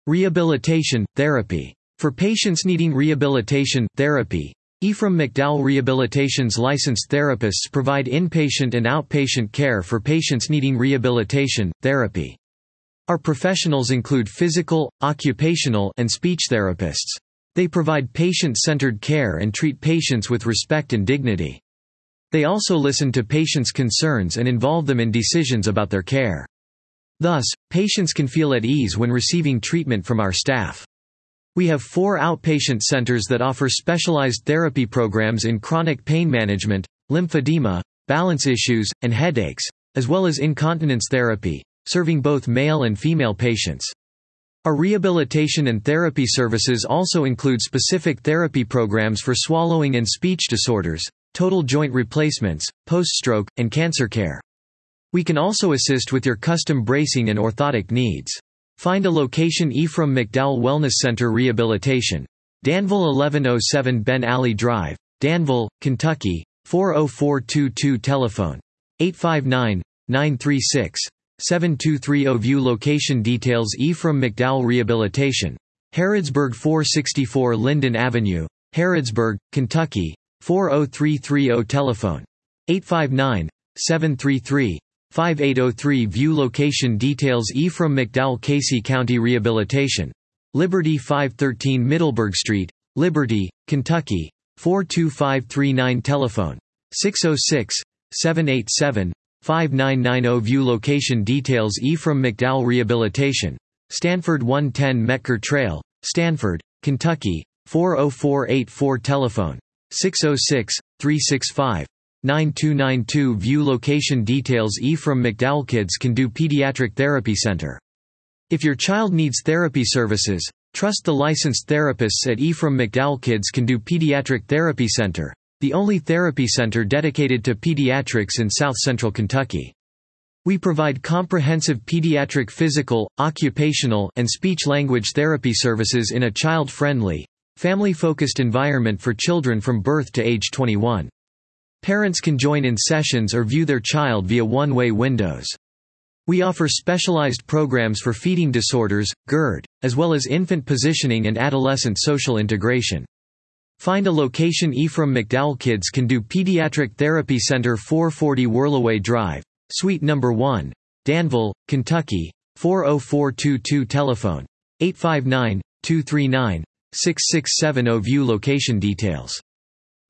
Rehabilitation, therapy. For patients needing rehabilitation, therapy, Ephraim McDowell Rehabilitation's licensed therapists provide inpatient and outpatient care for patients needing rehabilitation, therapy. Our professionals include physical, occupational, and speech therapists. They provide patient-centered care and treat patients with respect and dignity. They also listen to patients' concerns and involve them in decisions about their care. Thus, patients can feel at ease when receiving treatment from our staff. We have 4 outpatient centers that offer specialized therapy programs in chronic pain management, lymphedema, balance issues, and headaches, as well as incontinence therapy, serving both male and female patients. Our rehabilitation and therapy services also include specific therapy programs for swallowing and speech disorders, total joint replacements, post-stroke, and cancer care. We can also assist with your custom bracing and orthotic needs. Find a location: Ephraim McDowell Wellness Center Rehabilitation, Danville 1107 Ben Alley Drive, Danville, Kentucky, 40422. Telephone 859-936-7230. View location details. Ephraim McDowell Rehabilitation, Harrodsburg 464 Linden Avenue, Harrodsburg, Kentucky, 40330. Telephone 859-733-5803. View location details. Ephraim McDowell Casey County Rehabilitation, Liberty 513 Middleburg Street, Liberty, Kentucky, 42539. Telephone 606-787-5990. View location details. Ephraim McDowell Rehabilitation, Stanford 110 Metker Trail, Stanford, Kentucky, 40484. Telephone 606-365-9292. View location details. Ephraim McDowell Kids Can Do Pediatric Therapy Center. If your child needs therapy services, trust the licensed therapists at Ephraim McDowell Kids Can Do Pediatric Therapy Center, the only therapy center dedicated to pediatrics in South Central Kentucky. We provide comprehensive pediatric physical, occupational, and speech-language therapy services in a child-friendly, family-focused environment for children from birth to age 21. Parents can join in sessions or view their child via one-way windows. We offer specialized programs for feeding disorders, GERD, as well as infant positioning and adolescent social integration. Find a location: Ephraim McDowell Kids Can Do Pediatric Therapy Center, 440 Whirlaway Drive, Suite No. 1, Danville, Kentucky, 40422. Telephone 859-239-6670. View location details.